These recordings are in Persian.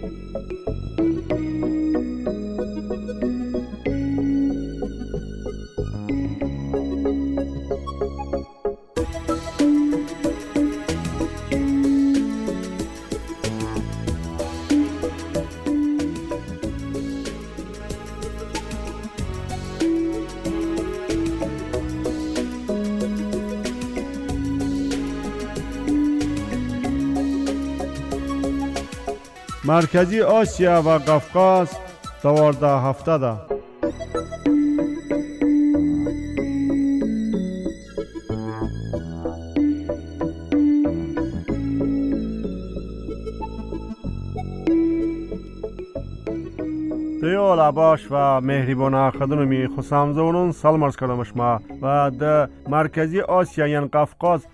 مرکزی آسیا و قفقاز 12 ده. دیو لباش و مهربان خدمتی خوشامزونون سلام عرض کردم شما و در مرکزی آسیا یعنی قفقاز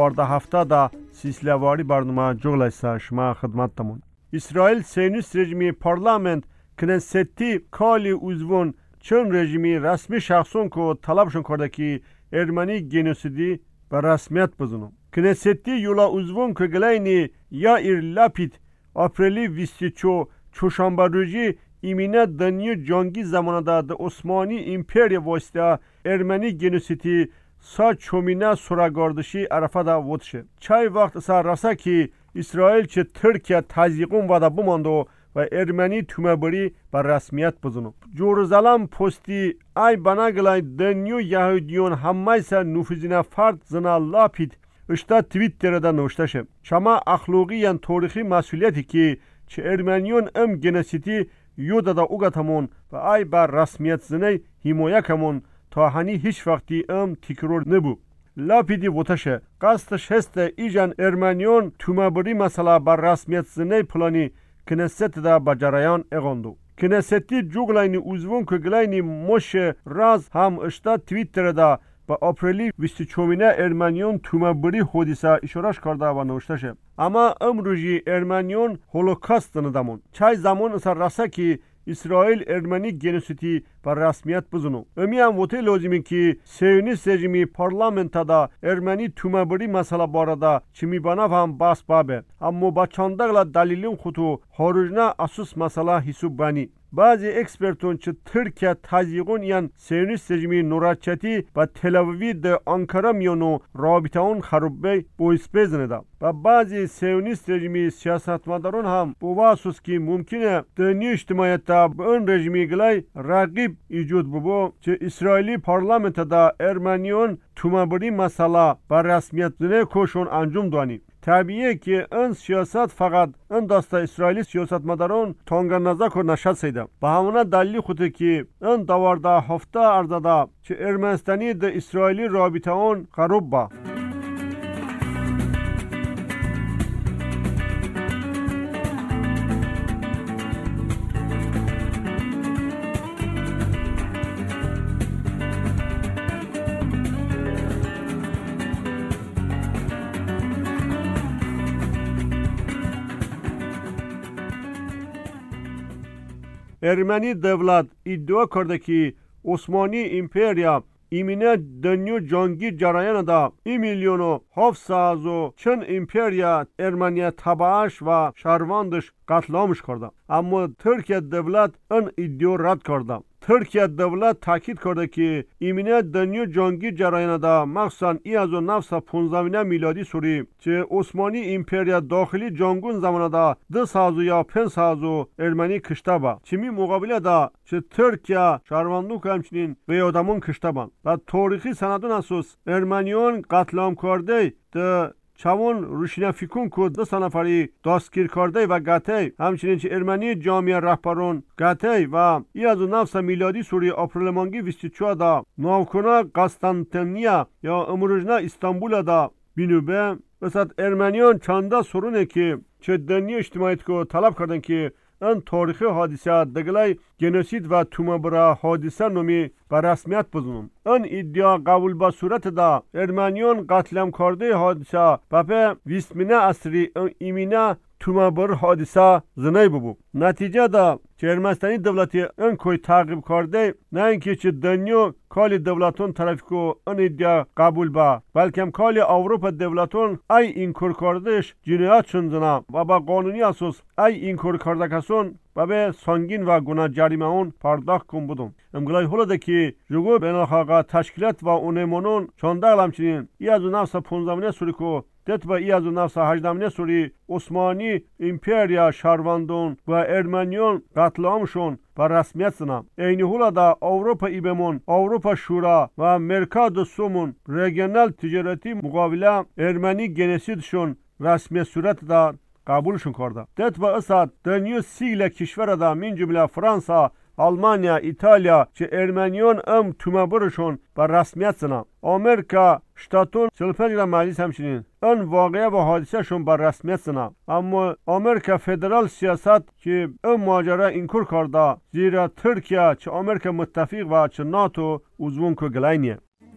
12 ده سیسلواری برنامه جغلایسته شما خدمتتمون. İsrail Siyonist rejimi parlament Knesset'ti kali uzvun çın rejimi resmi şahsın ko talabşın kordaki Ermeni genosidi ve resmiyet buzunu. Knesset'ti yola uzvun ko gelayni Yair Lapid Aprili Vistiço Çoşambaruji imine danyu cangi zamanında da Osmani İmperiya vasıta Ermeni genosidi sa çomine soragardışi Arafada votşe. Çay vakt asa rasa ki İsrail çe Türkiye tazyiqun vada bumando ve Ermeni tümebiri ve resmiyet buzunu. Jerusalem posti ay bana gelay denyo Yahudiyon hammaysa nüfuzine fard zina lapid işte Twitter'da nuştaşe. Şama axloqiyan tarihi mesuliyeti ki çe Ermeniyon genesiti yoda da ugatamon ve ay bar resmiyet zine himoya kamon ta hani hiç vakti tikrar nebu. Lapidi votаше قصدش هست ایجان ارمنیون تومبری مثلا بر رسمیت زنی پلانی کنست دا بجریان اغاندو. کنستی جوگلاینی اوزوون که گلاینی مش راز هم اشتا تویتر دا با اپریلی 24 ارمنیون تومبری حادثه اشارش کرده و نوشتشه. اما امروزی ارمنیون هولوکاست ندامون. چای زمان اثر راسته که İsrail Ermeni genosidi ve resmiyet buzunu. Ömiyen vote lazımı ki Siyonist rejimi parlamentada Ermeni tümebiri mesela barada çimi bana ham bas babe. Ama başandagla dalilin kutu harujna asus mesela hisub bani. Bazı ekspertun çı Türkiye tazyiqun yan Siyonist rejimi Nuraçeti ve Tel Aviv'de Ankara miyonu rabitaun xarubbe boisbezne da. Ve bazı Siyonist rejimi siyasetmadarun ham bu vasus ki mümküne dönü içtimaiyette ön rejimi gilay raqib icud bu çı İsraili parlamentada Ermeniyon tümebiri mesela ve resmiyetine koşun ancum duani. Tabiiye ki ön siyaset fakat ön dasta İsraili siyasetmadarun tongannaza ko nashad seyda. Bahamuna dalili xutu ki ön davarda hafta arzada çı Ermenistani de İsraili rabitaun qarubba. Ermeni devlet iddia کرده ki Osmani İmperiya imine dönüyor cangi carayana da 2 milyonu hafsazo çın İmperiya Ermeniye tabaş ve şarvandış katlamış کرده. Ama Türkiye devlet ön iddia rad کرده. Türkiye devlet takit کرده ki imine dönüyor cangi carayana da maksan iyazo nafsa 15 miladi suri çe Osmani İmperiya daxili cangun zamanında 2 sazo ya 5 sazo Ermeni kıştaba. Çimi muqabile da çe Türkiye şarvanduk همچنین ve adamın kıştaban. Ve tarihi sanadın asus Ermeniyon katlam کرده de çavun روشنفیکون کو 2 نفری دستگیر کرده و گته همچنین چه ارمنی جامعه رهبران گته و یازو نفس میلادی سوری آپریلمانگی 24 دا ناوکونا قسطنطنیه یا امروزنا استانبول دا بینوبه وسط ارمنیان چنده سرونه که چه دنیا اجتماعیت کو طلب کردن که ان تاریخی حادثه دگلای جنوسید و تومبرا حادثه نومی به رسمیت بزنم. ان ادعا قبول با صورت دا ارمنیان قتلم کرده حادثه و به 20 عصری ایمینه توما بر حادثه زنی ببو. نتیجه دا که ارمنستانی دولتی ان کوی تعقیب کرده، نه اینکه چه دنیا کالی دولتون طرف کو ان ایدیا قبول با، بلکه کالی اروپا دولتون ای این کار کردش جنایت شدن و با قانونی اساس ای این کار کرده کسون و به سنگین و گناه جریمه اون پرداخت کن بودن. امگلای حالا که جگو بینالخاقا تشکیلات و اونمونون چونده همچنین ای از 1915 سوری کو دت با ای از 1918 سوری عثمانی امپریا شهروندون و ارمنیون قتل عامشون با رسمیت سنم. اینی حالا دا اروپا ایبمون، اروپا شورا و مرکاد سومون ریجنال تجارتی مقابله ارمنی گنسیدشون رسمی صورت دا قبولشون کرده. دت با اساد دنیو سیل کشور دا من جمله فرانسا، آلمانیا، ایتالیا که ارمنیون توما برشون با رسمیت سنم. امریکا شتاتون 45 مجلس همچنین ان واقعه و حادثه شون با رسمیت سنم. اما امریکا فدرال سیاست که ماجرا اینکور کرده، زیرا ترکیه چه امریکا متفق و چه ناتو عضوون که گلاینیه.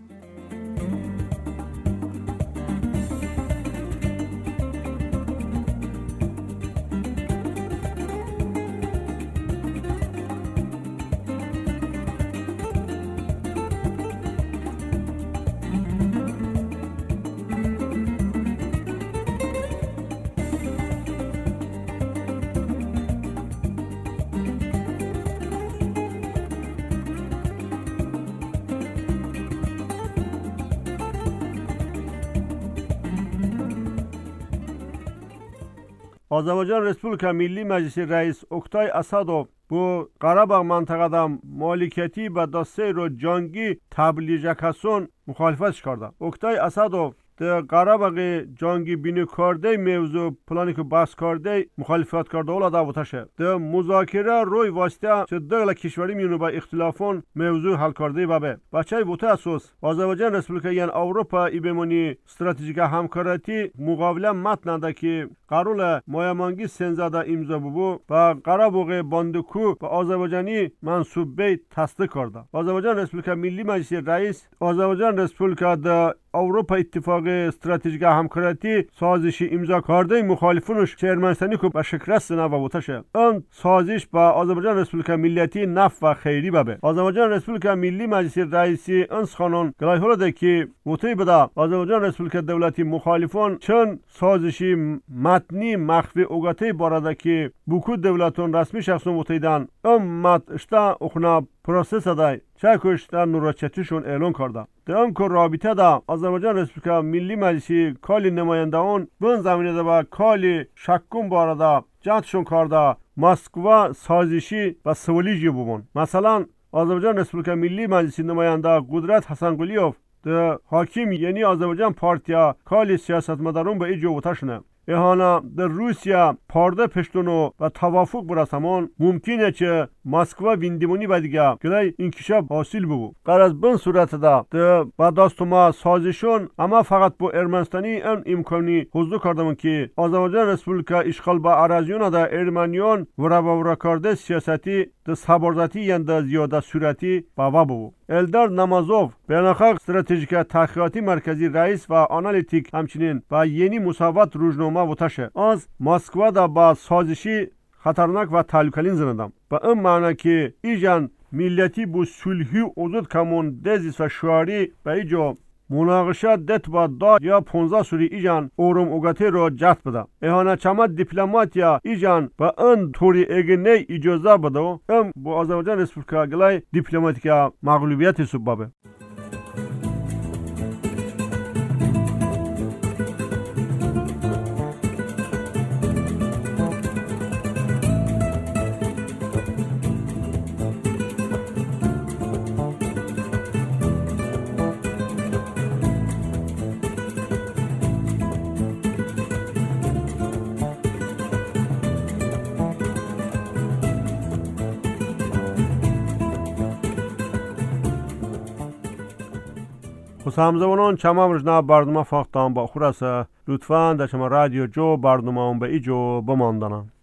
آذربایجان رسپوبلیکا ملی مجلس رئیس اوکتای اسادوف bu Qarabağ məntəqədə malikiyyəti və Dasseyro Cangi təbliğ müxalifət çıxardı. Oktay Asadov de Qarabağ Cangi bini karde mevzu plani که بحث کرده مخالفت کرده ولی دعوتشه ده مذاکره روی واسطه چه دغلا کشوری میونه با اختلافون موضوع حل کرده بابه بچای بوته اساس آذربایجان رسپوبلیکا یعنی اروپا ایبمونی استراتژیک همکاری مقابله متنده که قرول مایمانگی سنزاده امضا بو و قراباغ باندکو و آذربایجانی منصوبه تصدیق کرده. آذربایجان رسپوبلیکا ملی مجلس رئیس آذربایجان رسپوبلیکا ده اروپا اتفاق استراتژیک همکاری سازشی امضا کرده مخالفونش چه ارمنستانی که به شکست نوابوتشه اون سازش با آذربایجان رسپوبلیکا ملیتی نفت و خیری بابه. آذربایجان رسپوبلیکا ملی مجلس رئیسی انس خانون گلای هولده که وطی بده آذربایجان رسپوبلیکا دولتی مخالفون چون سازشی متنی مخفی اوگاتی بارده که بوکو دولتون رسمی شخصون وطیدن اون مت اشتا اخنا پروسس دای چه کشتن نوراچتیشون اعلان کرده. درام که رابطه دا آذربایجان رسپوبلیکا ملی مجلسی کالی نماینده اون بون زمینه دا با کالی شکون بارده جهتشون کرده مسکو سازشی و سوالیجی بودن. مثلا آذربایجان رسپوبلیکا ملی مجلسی نماینده قدرت حسن قلیوف ده حاکم یعنی آذربایجان پارتیا کالی سیاستمدارون به ایجو وتشنه اهانا در روسیا پارده پشتونو و توافق برسمان ممکنه که مسکو ویندیمونی بدیگه گلای انکشاف حاصل بو. قرار بن صورت ده با داستما سازشون اما فقط با ارمنستانی ان امکانی حضور کردم که آذربایجان رسپوبلیکا اشغال با اراضیون ده ارمنیون ورا کرده سیاستی ده سابردتی یند زیاده صورتی بابا بو. الدار نمازوف بین‌المللی استراتژیک تحقیقاتی مرکزی رئیس و آنالیتیک همچنین و یعنی مساوات روزنامه وتشه از مسکو دا با سازشی خطرناک و تعلقلین زندم با این معنی که ایجان ملیتی بو صلحی وجود کمون دزیس و شعاری به ایجا مناقشه دت با دا یا 15 سوری ایجان اورم اوگاتی رو جهت بده اهانه چمد دیپلماتیا ایجان با ان طوری اگنه اجازه بده ام با آذربایجان رسپوبلیکا گلای دیپلماتیکا مغلوبیت سببه. همزمانان چمام رجنا برنامه فاختان با خورسه لطفاً در شما رادیو جو برنامه به ایجو بماندنن.